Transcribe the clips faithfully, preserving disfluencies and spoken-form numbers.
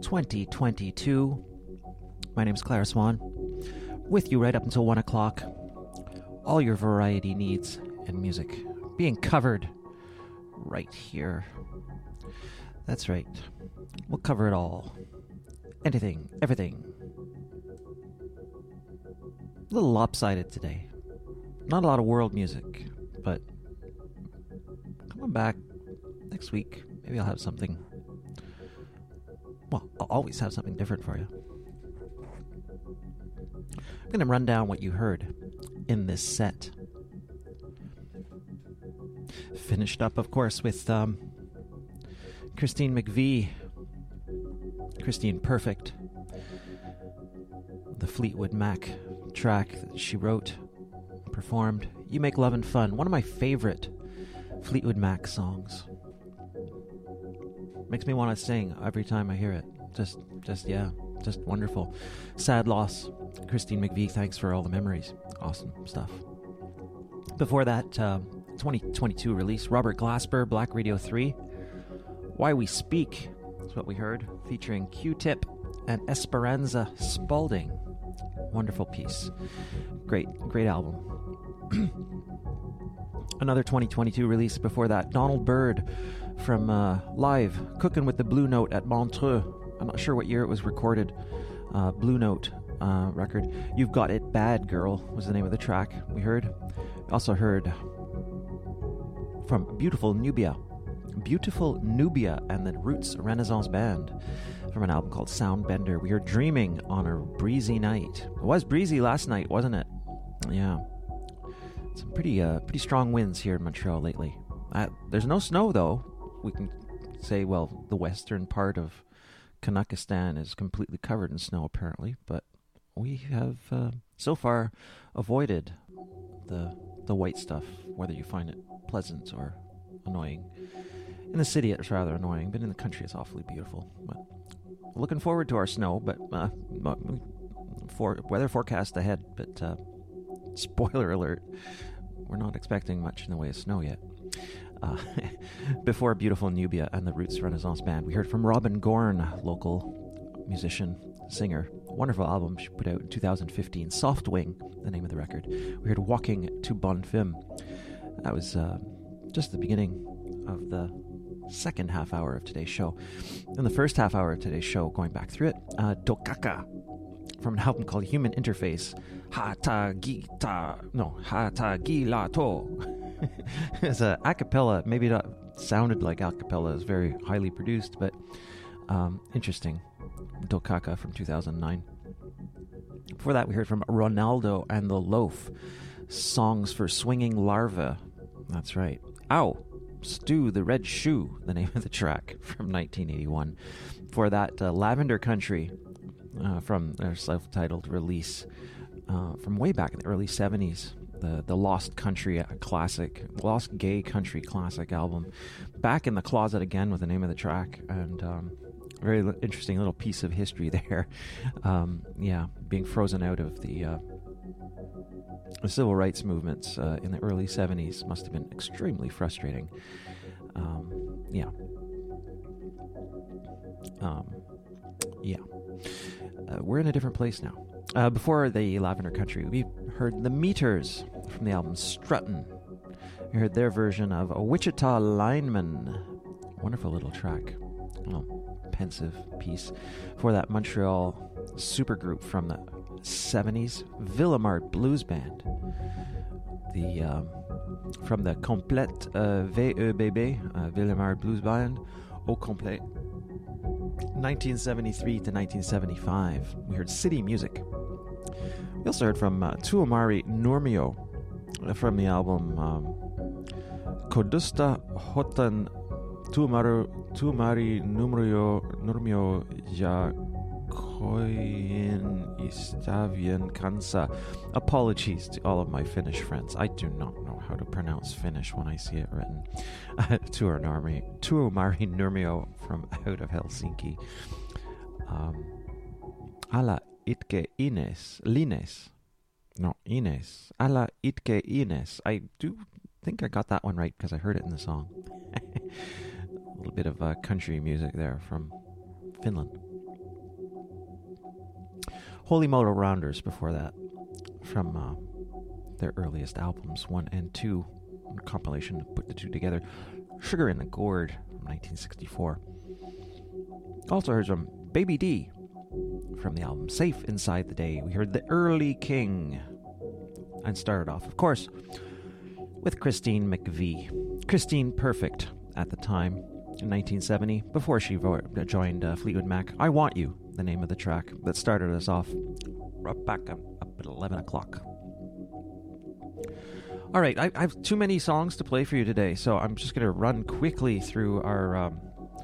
twenty twenty-two. My name's Clara Swan, with you right up until one o'clock. All your variety needs and music being covered right here. That's right. We'll cover it all. Anything, everything. A little lopsided today. Not a lot of world music, but coming back next week, maybe I'll have something. Well, I'll always have something different for you. I'm going to run down what you heard in this set. Finished up, of course, with um, Christine McVie. Christine Perfect. The Fleetwood Mac track that she wrote, performed. You Make Love and Fun. One of my favorite Fleetwood Mac songs. Makes me want to sing every time I hear it. Just, just, yeah, just wonderful. Sad loss. Christine McVie, thanks for all the memories. Awesome stuff. Before that, uh, twenty twenty-two release, Robert Glasper, Black Radio three. Why We Speak is what we heard, featuring Q-Tip and Esperanza Spalding. Wonderful piece. Great, great album. Another twenty twenty-two release before that, Donald Byrd from uh, Live, Cooking with the Blue Note at Montreux. I'm not sure what year it was recorded. Uh, Blue Note uh, record. You've Got It Bad, Girl was the name of the track we heard. We also heard from Beautiful Nubia. Beautiful Nubia and the Roots Renaissance Band from an album called Soundbender. We are Dreaming on a Breezy Night. It was breezy last night, wasn't it? Yeah. Some pretty uh, pretty strong winds here in Montreal lately. Uh, there's no snow, though. We can say, well, the western part of Kanakistan is completely covered in snow, apparently. But we have, uh, so far, avoided the the white stuff, whether you find it pleasant or annoying. In the city, it's rather annoying, but in the country, it's awfully beautiful. But looking forward to our snow, but uh, for weather forecast ahead. But uh, spoiler alert, we're not expecting much in the way of snow yet. Uh, before Beautiful Nubia and the Roots Renaissance Band, we heard from Robin Gorn, local musician, singer. Wonderful album she put out in two thousand fifteen. Soft Wing, the name of the record. We heard Walking to Bonfim. That was uh, just the beginning of the second half hour of today's show. In the first half hour of today's show, going back through it, uh, Tokaka from an album called Human Interface. Hata Gita, no, Hata Gilato. It's a acapella, maybe not sounded like acapella, is very highly produced, but um, interesting. Tokaka from two thousand nine. Before that, we heard from Ronaldo and the Loaf. Songs for Swinging Larva. That's right. Ow! Stu the Red Shoe, the name of the track from nineteen eighty-one. For that, uh, Lavender Country uh, from their self-titled release uh, from way back in the early seventies. The, the Lost Country classic, Lost Gay Country classic album. Back in the Closet Again was the name of the track, and um, very l- interesting little piece of history there. Um, yeah, being frozen out of the uh, The civil rights movements uh, in the early seventies must have been extremely frustrating. Um, yeah. Um, yeah. Uh, we're in a different place now. Uh, before the Lavender Country, we heard The Meters from the album Struttin'. We heard their version of a Wichita Lineman. Wonderful little track. Oh, pensive piece. For that Montreal supergroup from the seventies, Villemart Blues Band. The um, from the Complete uh, V E B B, uh, Villemart Blues Band, au complet, nineteen seventy-three to nineteen seventy-five. We heard City Music. We also heard from uh, Tuomari Nurmio uh, from the album um, Kodusta Hotan Tuomaru Tuomari Nurmio Nurmio Ja Koin Istavian Kansa. Apologies to all of my Finnish friends. I do not know how to pronounce Finnish when I see it written. Uh, Tuomari Tuomari Nurmio from out of Helsinki. Um, Ala itke Ines Lines. No, Ines. Ala itke Ines. I do think I got that one right because I heard it in the song. A little bit of uh, country music there from Finland. Holy Moto Rounders before that, from uh, their earliest albums, one and two, a compilation to put the two together. Sugar in the Gourd from nineteen sixty-four. Also heard from Baby D from the album Safe Inside the Day. We heard The Early King and started off, of course, with Christine McVie. Christine Perfect at the time in nineteen seventy, before she vo- joined uh, Fleetwood Mac. I Want You, the name of the track that started us off right back up, up at eleven o'clock. All right, I, I have too many songs to play for you today, so I'm just going to run quickly through our um,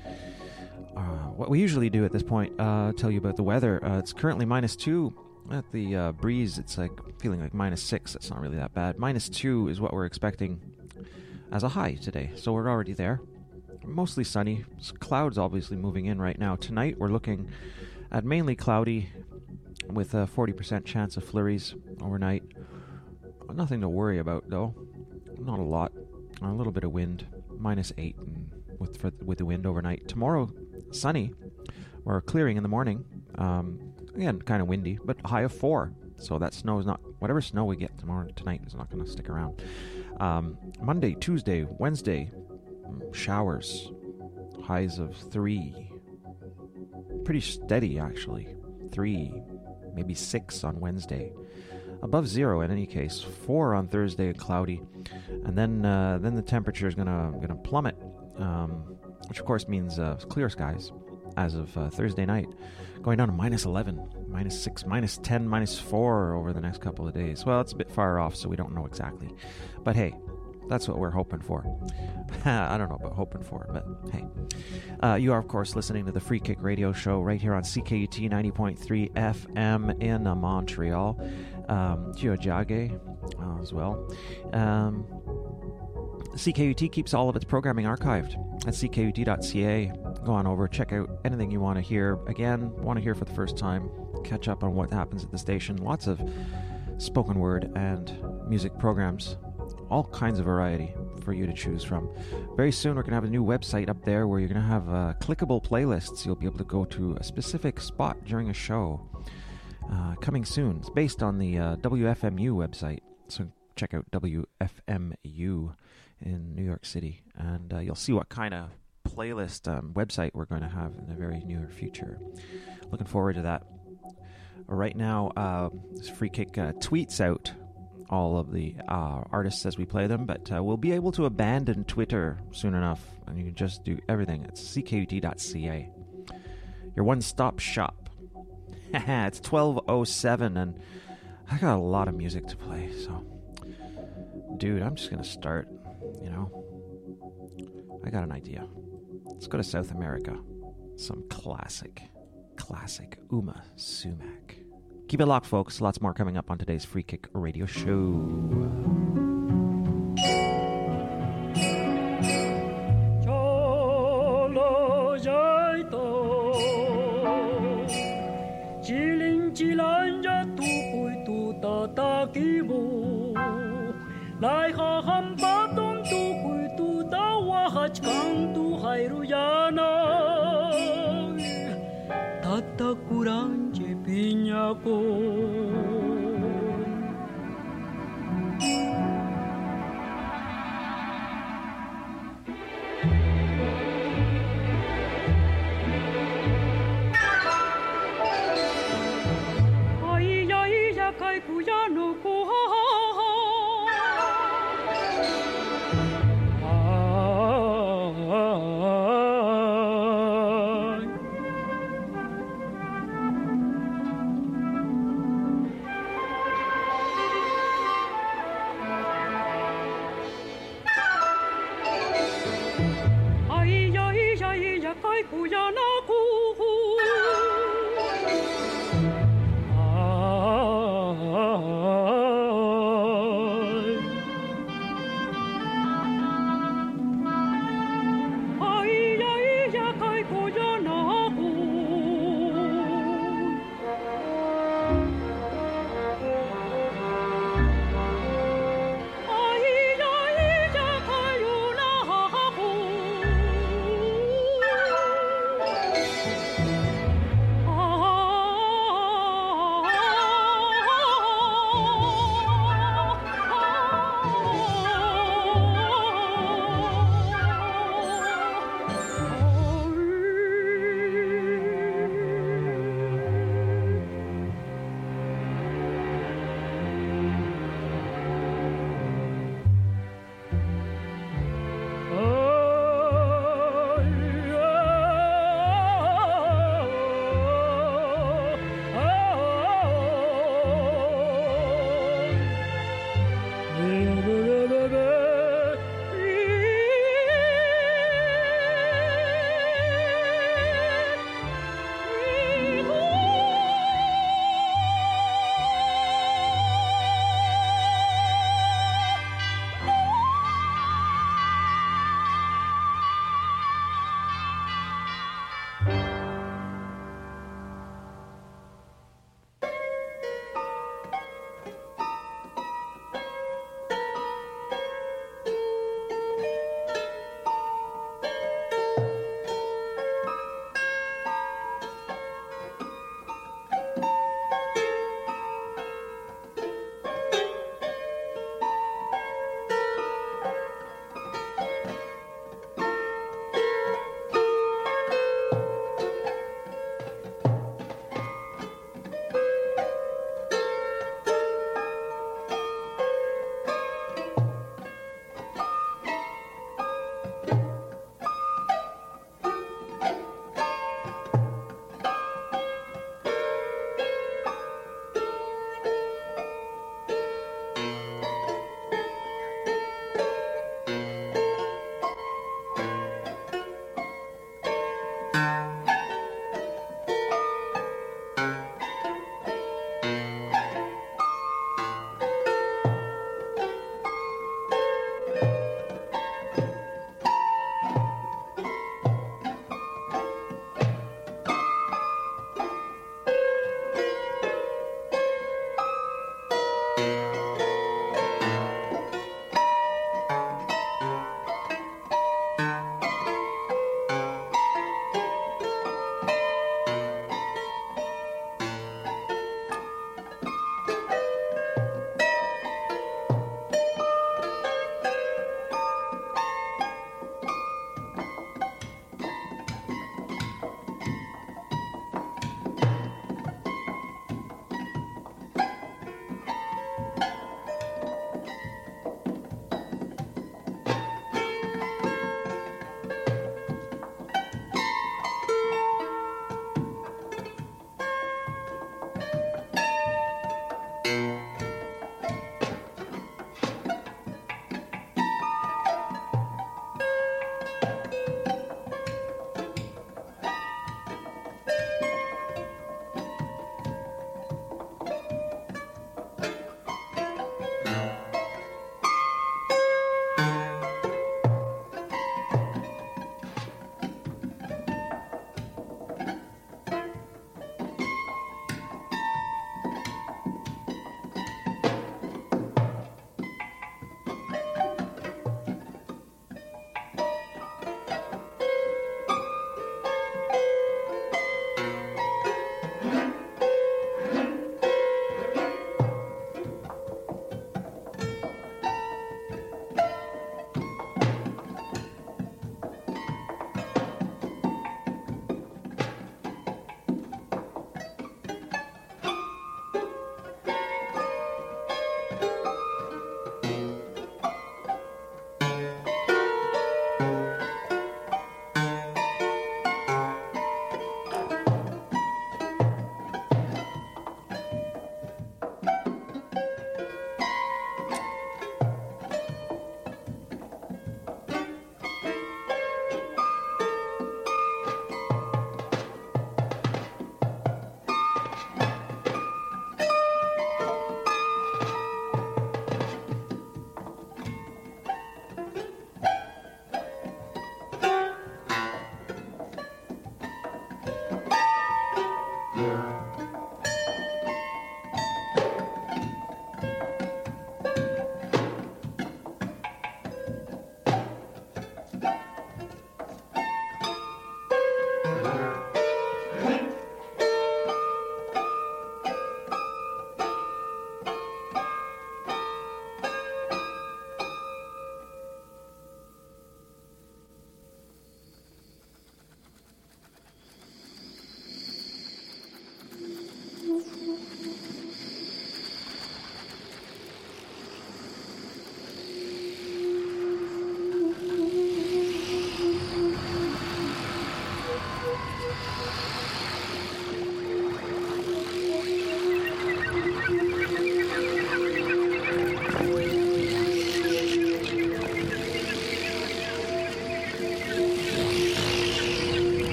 uh, what we usually do at this point. Uh, tell you about the weather. Uh, it's currently minus two at the uh, breeze. It's like feeling like minus six. It's not really that bad. Minus two is what we're expecting as a high today, so we're already there. Mostly sunny. Clouds obviously moving in right now. Tonight we're looking at mainly cloudy with a forty percent chance of flurries overnight. Nothing to worry about, though. Not a lot. A little bit of wind. Minus eight and with for, with the wind overnight. Tomorrow, sunny. We're clearing in the morning. Um, again, kind of windy, but high of four. So that snow is not... Whatever snow we get tomorrow tonight is not going to stick around. Um, Monday, Tuesday, Wednesday, showers. Highs of three. Pretty steady, actually. Three, maybe six on Wednesday. Above zero in any case. Four on Thursday, cloudy, and then uh, then the temperature is gonna gonna plummet, um, which of course means uh, clear skies as of uh, Thursday night, going down to minus eleven, minus six, minus ten, minus four over the next couple of days. Well, it's a bit far off, so we don't know exactly, but hey, that's what we're hoping for. I don't know about hoping for, but hey. Uh, you are, of course, listening to the Free Kick Radio Show right here on C K U T ninety point three F M in uh, Montreal. Um, Tiohtià:ke uh, as well. Um, C K U T keeps all of its programming archived at c k u t dot c a. Go on over, check out anything you want to hear. Again, want to hear for the first time, catch up on what happens at the station. Lots of spoken word and music programs. All kinds of variety for you to choose from. Very soon we're going to have a new website up there where you're going to have uh, clickable playlists. You'll be able to go to a specific spot during a show. Uh, coming soon. It's based on the uh, W F M U website. So check out W F M U in New York City. And uh, you'll see what kind of playlist um, website we're going to have in the very near future. Looking forward to that. Right now, uh, this Free Kick uh, tweets out all of the uh, artists as we play them, but uh, we'll be able to abandon Twitter soon enough, and you can just do everything at c k u t dot c a. Your one-stop shop. It's twelve oh seven, and I got a lot of music to play, so... Dude, I'm just gonna start, you know? I got an idea. Let's go to South America. Some classic, classic Uma Sumac. Keep it locked, folks. Lots more coming up on today's Free Kick Radio Show.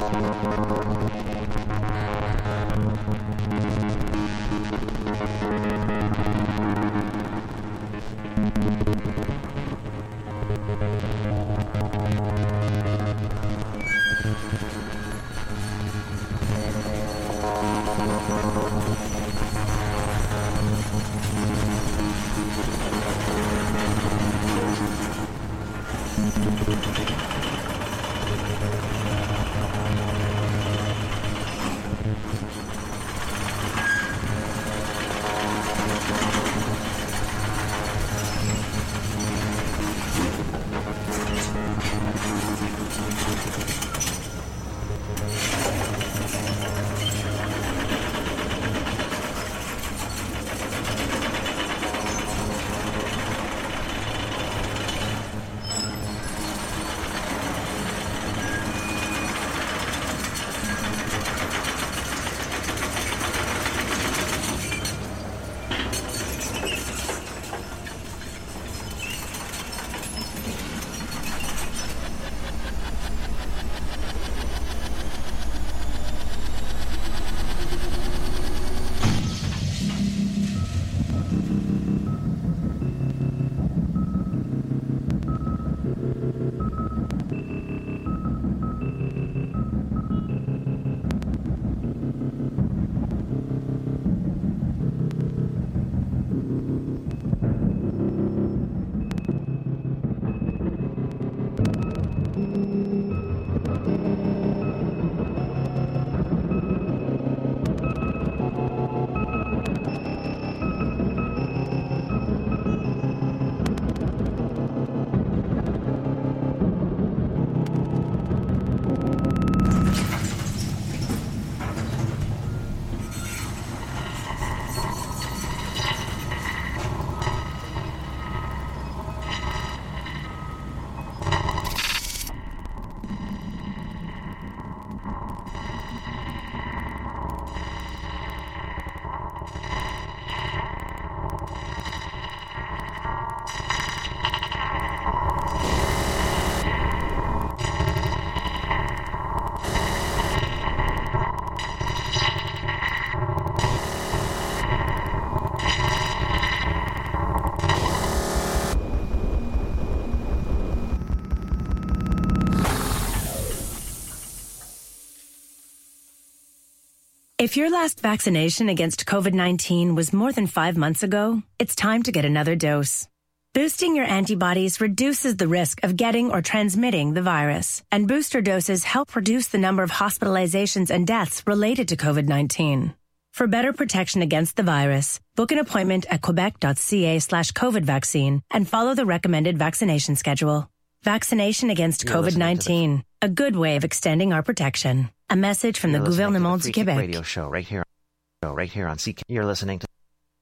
If your last vaccination against COVID nineteen was more than five months ago, it's time to get another dose. Boosting your antibodies reduces the risk of getting or transmitting the virus, and booster doses help reduce the number of hospitalizations and deaths related to COVID nineteen. For better protection against the virus, book an appointment at quebec.ca slash COVID vaccine and follow the recommended vaccination schedule. Vaccination against COVID nineteen, a good way of extending our protection. A message from the Gouvernement du Québec. Radio show right here, right here on C K. You're listening to.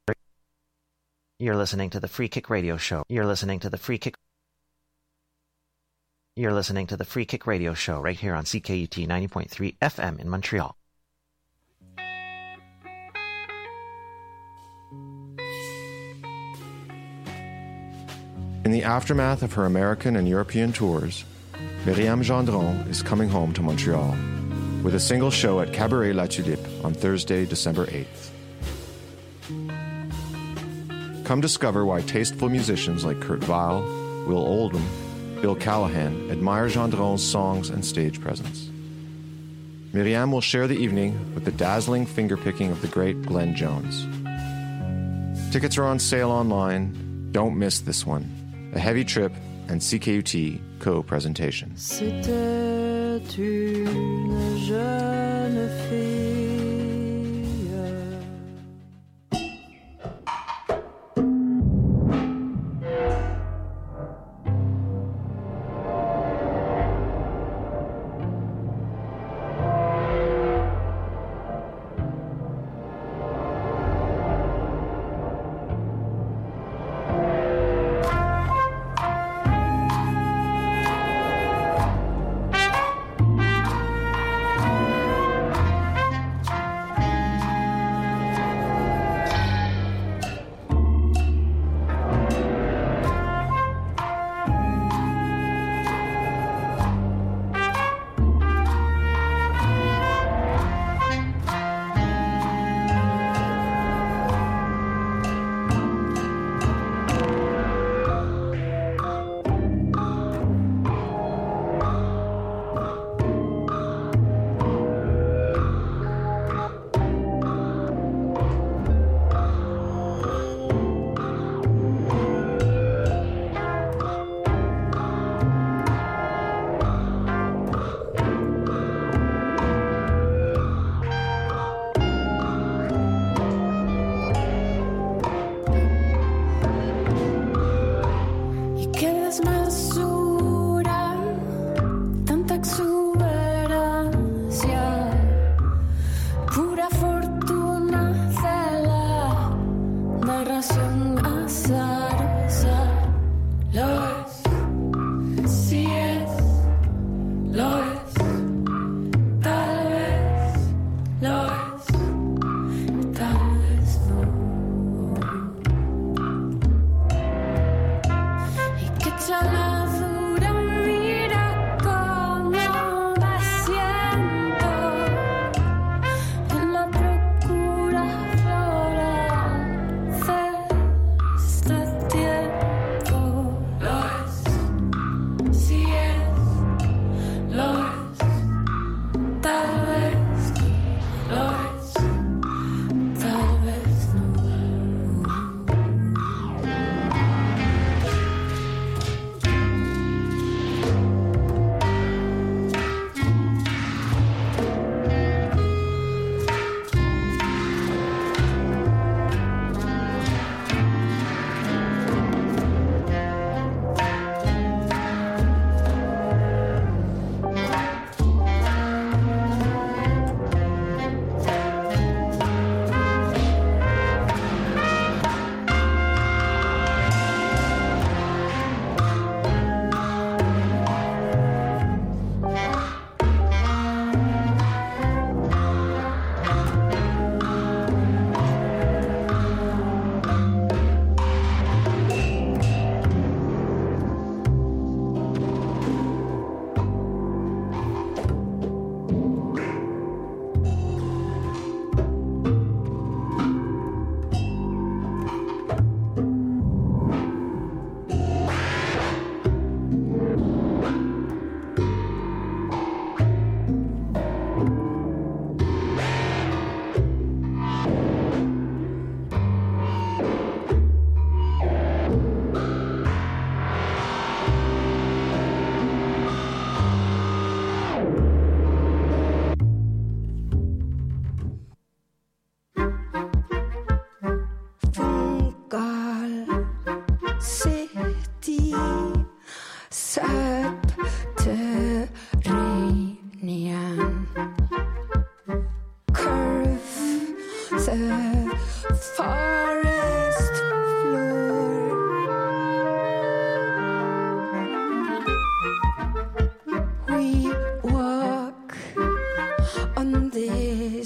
You're listening to the Free Kick Radio Show. You're listening to the Free Kick. You're listening to the Free Kick Radio Show right here on C K U T ninety point three F M in Montreal. In the aftermath of her American and European tours, Myriam Gendron is coming home to Montreal with a single show at Cabaret La Tulipe on Thursday, December eighth. Come discover why tasteful musicians like Kurt Weill, Will Oldham, Bill Callahan admire Gendron's songs and stage presence. Myriam will share the evening with the dazzling fingerpicking of the great Glenn Jones. Tickets are on sale online. Don't miss this one. A Heavy Trip and C K U T co-presentation. C'était une jeune fille.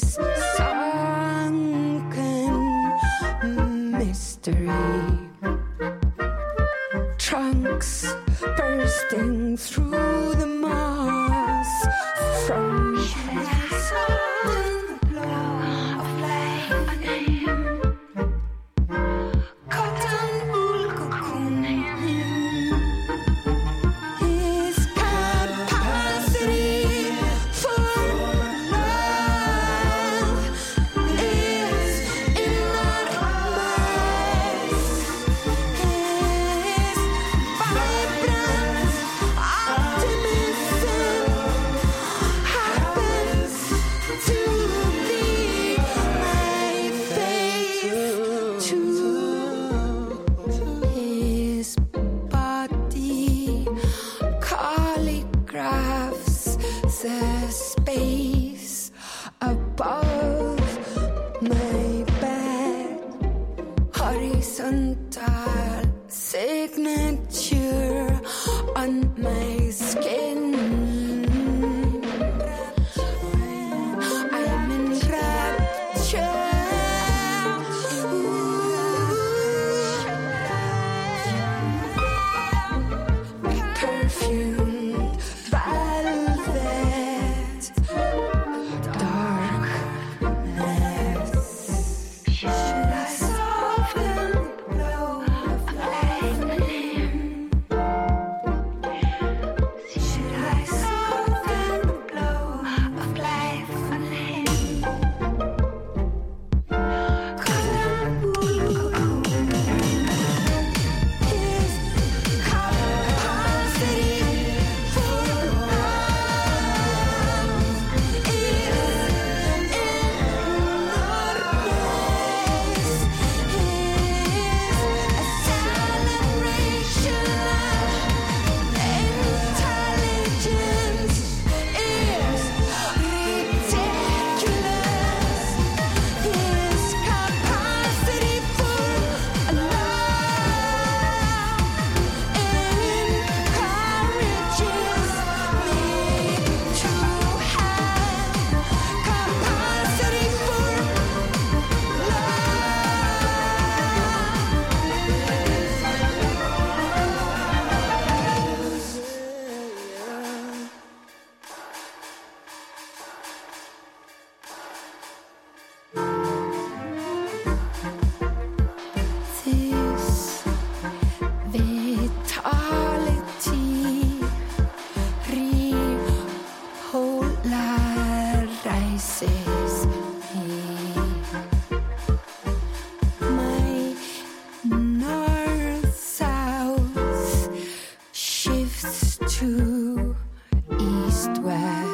this sunken mystery. Trunks bursting through the moss from the glow of lightning. Cotton wool cocoon. His capacity for love is enormous. His vibrant optimism happens to be my faith too. His body calligraphs the space above my bed. Horizontal signature on my skin. I'm in rapture. Perfumed velvet, darkness. Should I soften the glow of lightning? Should I soften the glow of lightning? Cotton wool cocoon. His capacity for love is enormous. His acceleration intelligence is ridiculous. His capacity for love encourages me to have capacity for this vitality repolarizes me. My north south shifts to east west.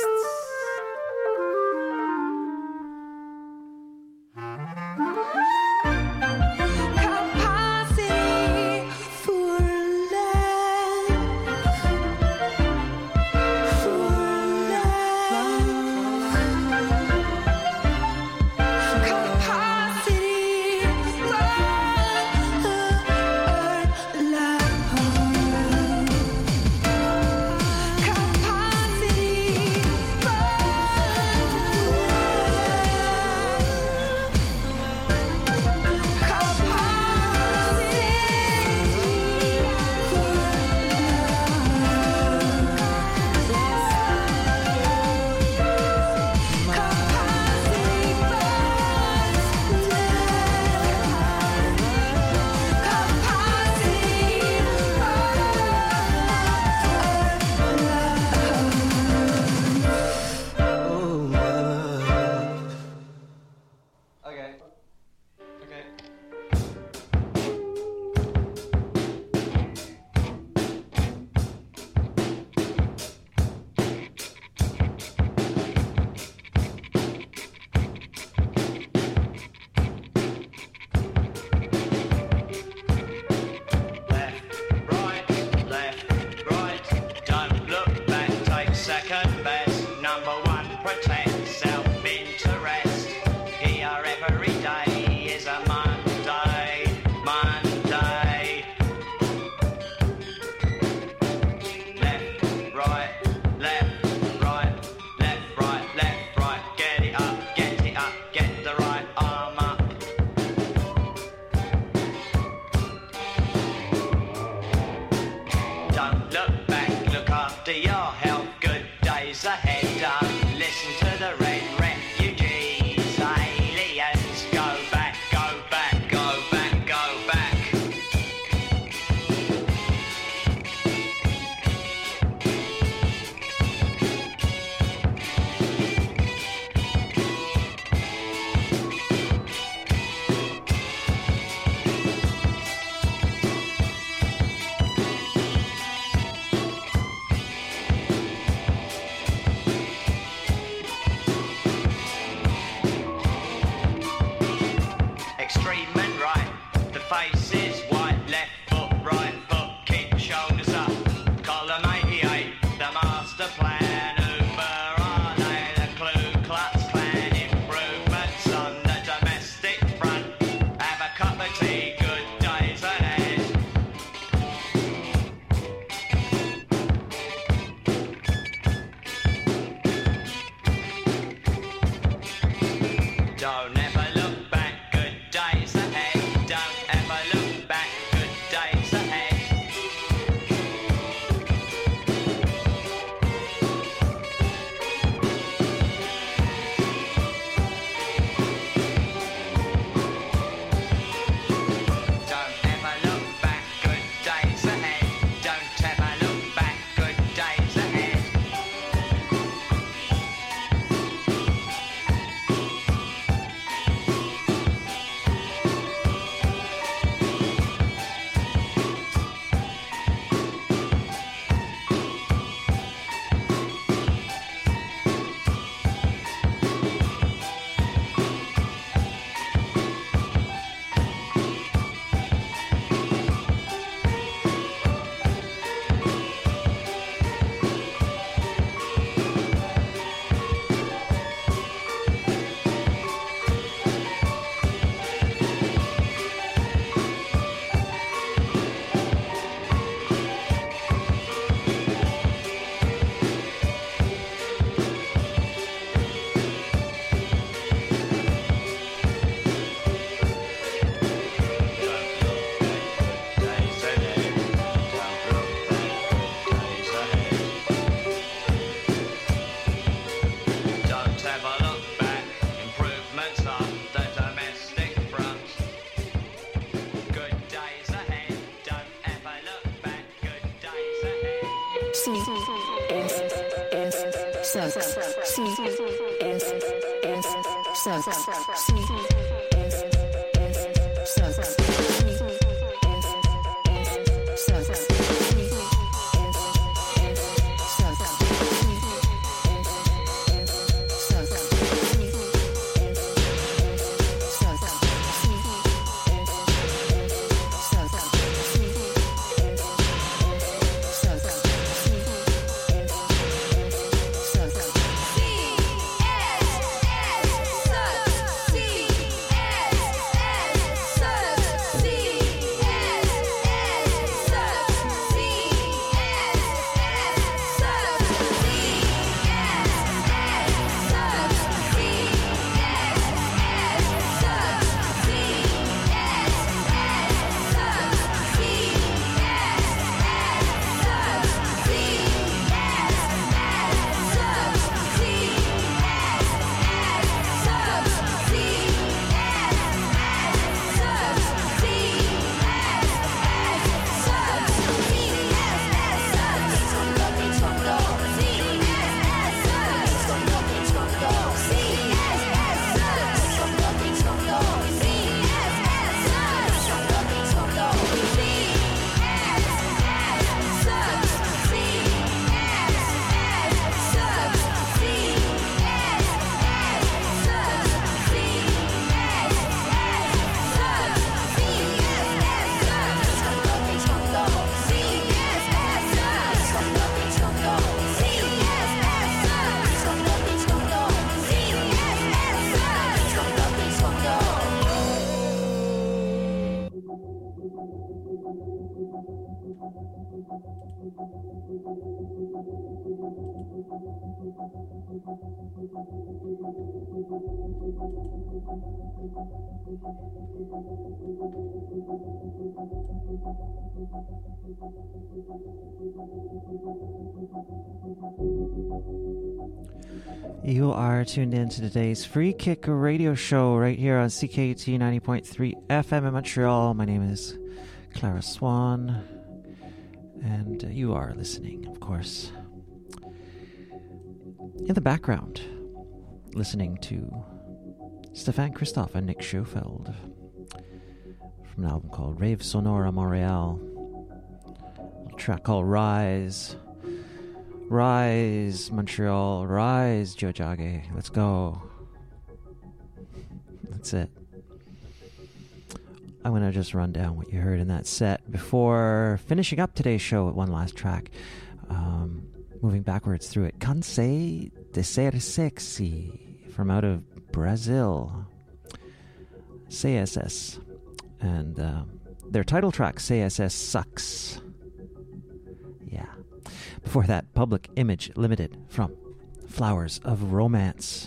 Capacity for love, for love. Capacity for Left, right, left, right, get it up, get days ahead. Don't listen to the red refugees. Aliens, go back, go back, go back, go back. Extreme and right, the face is white, left foot, right foot, kick shoulders up. Column eighty-eight, the master plan. Uber are they, the Ku Klux Klan. Improvements on the domestic front. Have a cup of tea, good days ahead. Don't ever look back, good days ahead. Don't ever look back, good days ahead. Don't ever look back, good days ahead. Don't ever look back, good days ahead. Don't ever look back, improvements on the domestic front. Good days ahead, don't ever look back, good days ahead. C S S sucks. C S S sucks. C S S sucks. You are tuned in to today's Free Kick Radio Show right here on C K U T ninety point three F M in Montreal. My name is Clara Swan, and you are listening, of course, in the background, listening to Stefan Christoph and Nick Schofield from an album called Rave Sonore à Montréal, a track called Rise. Rise, Montreal. Rise, Jojage. Let's go. That's it. I'm going to just run down what you heard in that set before finishing up today's show with one last track. Um, moving backwards through it. Cansei de Ser Sexy from out of Brazil. C S S. And uh, their title track, C S S Sucks. Yeah. Before that, Public Image Limited from Flowers of Romance.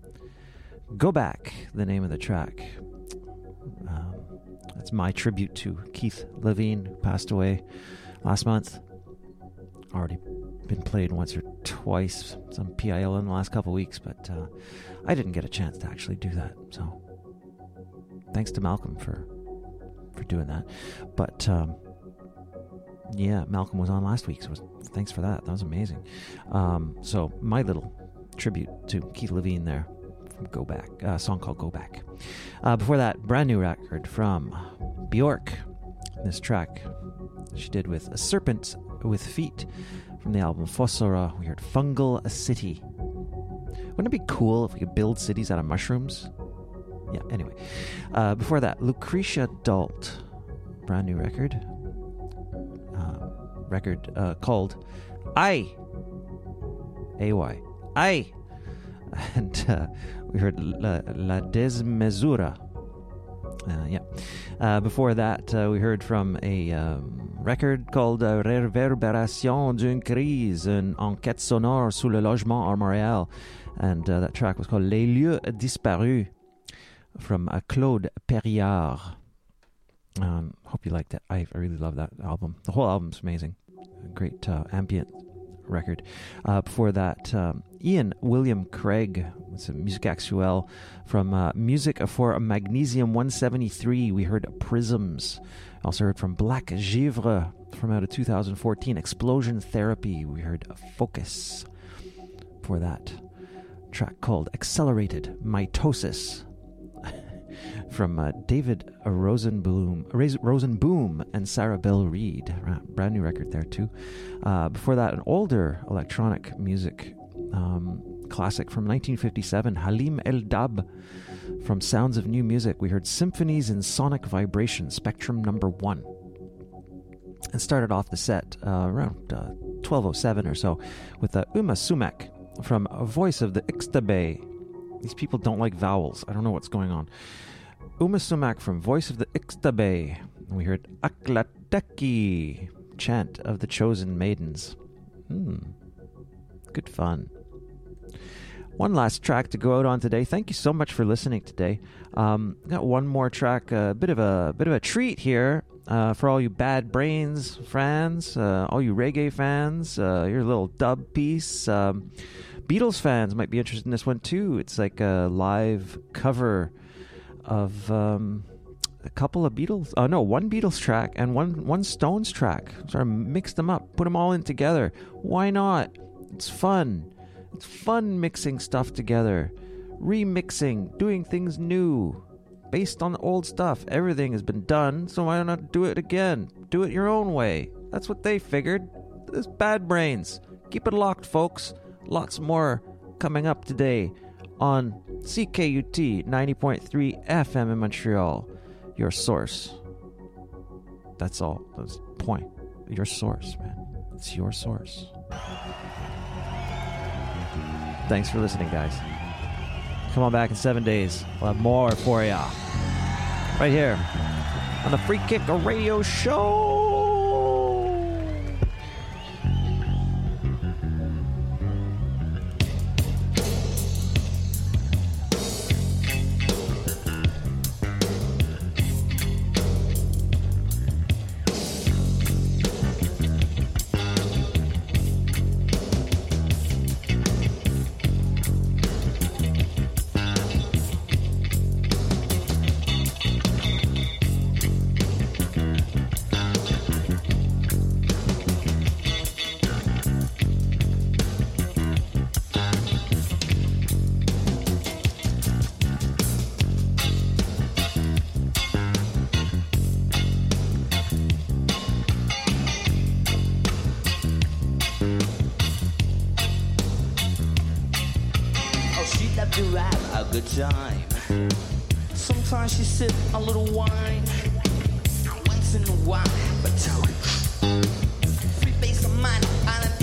Go Back, the name of the track. Um, that's my tribute to Keith Levine, who passed away last month. Already been played once or twice, some P I L in the last couple of weeks, but uh, I didn't get a chance to actually do that. So thanks to Malcolm for for doing that. But um, yeah, Malcolm was on last week, so was, thanks for that. That was amazing. Um, so my little tribute to Keith Levine there from Go Back, a uh, song called Go Back. Uh, before that, brand new record from Bjork. This track she did with A Serpent with Feet from the album Fossora. We heard Fungal City. Wouldn't it be cool if we could build cities out of mushrooms? Yeah, anyway. Uh, before that, Lucretia Dalt. Brand new record. Uh, record uh, called I. A Y. I. And uh, we heard La, La Desmesura. Uh, yeah. Uh, before that, uh, we heard from a um, record called uh, Réverbération d'une crise, une enquête sonore sur le logement à Montréal. And uh, that track was called Les lieux disparus from uh, Claude Perriard. Um, hope you liked it. I, I really love that album. The whole album's amazing. A great uh, ambient record. Uh, before that, um, Ian William Craig with some Musique Actuelle from uh, Music for Magnesium one seventy-three. We heard Prisms. Also heard from Black Givre from out of two thousand fourteen. Explosion Therapy. We heard Focus. For that, track called Accelerated Mitosis from uh, David Rosenboom, Rosenboom and Sarah Bell Reed. Brand new record there too. Uh, before that, an older electronic music um, classic from nineteen fifty-seven, Halim El Dab from Sounds of New Music. We heard Symphonies in Sonic Vibration, Spectrum number one. And started off the set uh, around uh, twelve oh seven or so with uh, Uma Sumac from Voice of the Ixtabay. These people don't like vowels. I don't know what's going on. Uma Sumac from Voice of the Ixtabay. We heard Aklateki, Chant of the Chosen Maidens. Hmm. Good fun. One last track to go out on today. Thank you so much for listening today. Um, got one more track, a bit of a bit of a treat here uh, for all you Bad Brains fans, uh, all you reggae fans. Uh, your little dub piece. Um, Beatles fans might be interested in this one too. It's like a live cover of um, a couple of Beatles. Oh uh, no, one Beatles track and one one Stones track. Sort of mixed them up, put them all in together. Why not? It's fun. It's fun mixing stuff together, remixing, doing things new, based on old stuff. Everything has been done, so why not do it again? Do it your own way. That's what they figured. This Bad Brains. Keep it locked, folks. Lots more coming up today on C K U T ninety point three F M in Montreal. Your source. That's all. That's the point. Your source, man. It's your source. Thanks for listening, guys. Come on back in seven days. We'll have more for ya. Right here on the Free Kick Radio Show. She'd love to have a good time. Sometimes she sip a little wine. Once in a while, but tell free base of mine on a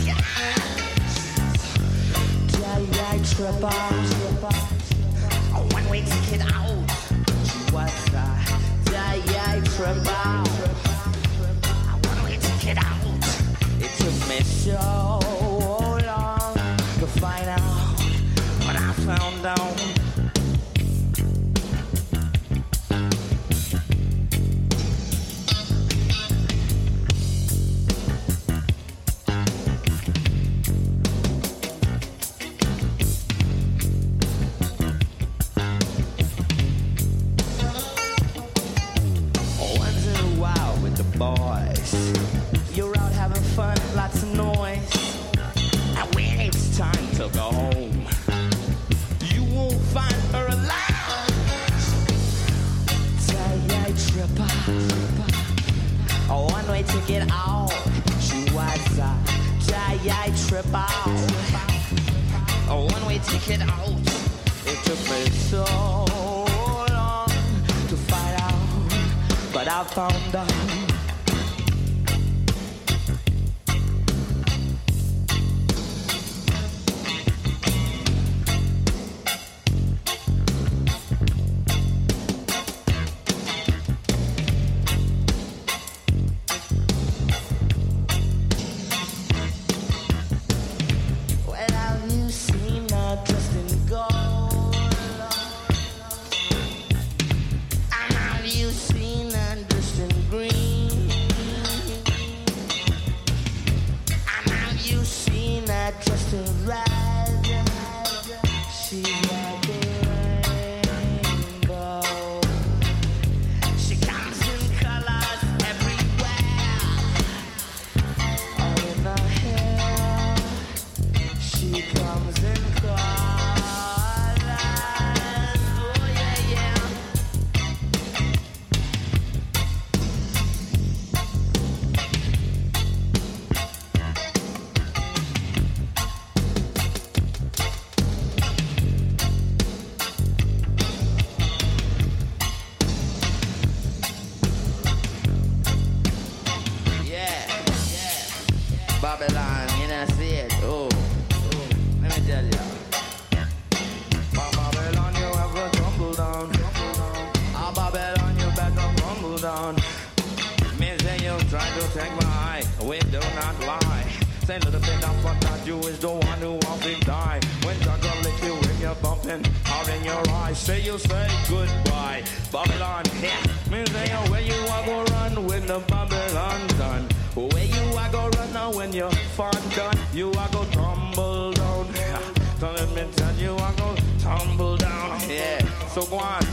yeah, tripper. A one-way ticket out. She was a yeah, tripper. A one-way ticket out. It took me so long to find out what I found out. Found out. Babylon, you know, see it. Oh, oh, let me tell you. Babylon, you have to tumble down. Ah, Babylon, you better tumble down. Me say you try to take my eye, we do not lie. Say little bit of what that you is the one who won't be die. When God gonna lick you when you're bumping out in your eyes. Say you say goodbye, Babylon. Yeah, me say you where you are go run when the Babylon done. Where you are go run now when you're fun done. You are go tumble down. So let me tell you I go tumble down. Yeah, so go on.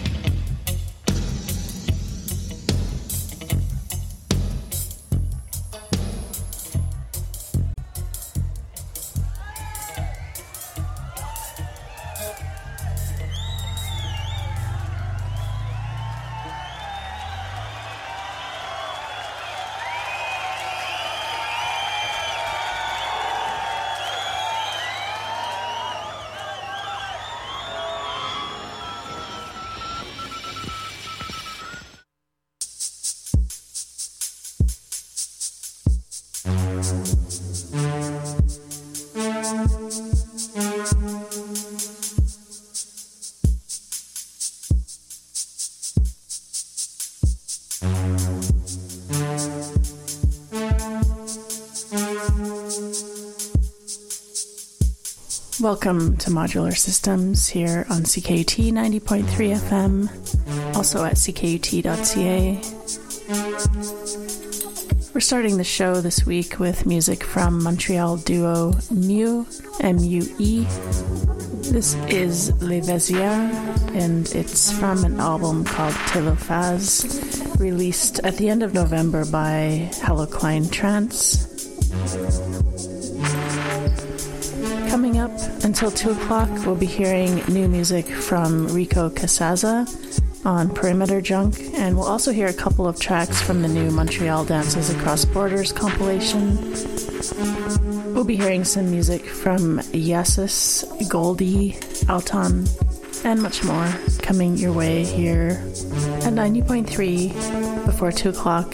Welcome to Modular Systems here on C K U T ninety point three F M, also at c k u t dot c a. We're starting the show this week with music from Montreal duo Mue, M U E. This is Les Vésières, and it's from an album called Telophase, released at the end of November by Halocline Trance. Coming up until two o'clock, we'll be hearing new music from Rico Casaza on Perimeter Junk, and we'll also hear a couple of tracks from the new Montreal Dances Across Borders compilation. We'll be hearing some music from Yasis, Goldie, Alton, and much more coming your way here at ninety point three before two o'clock.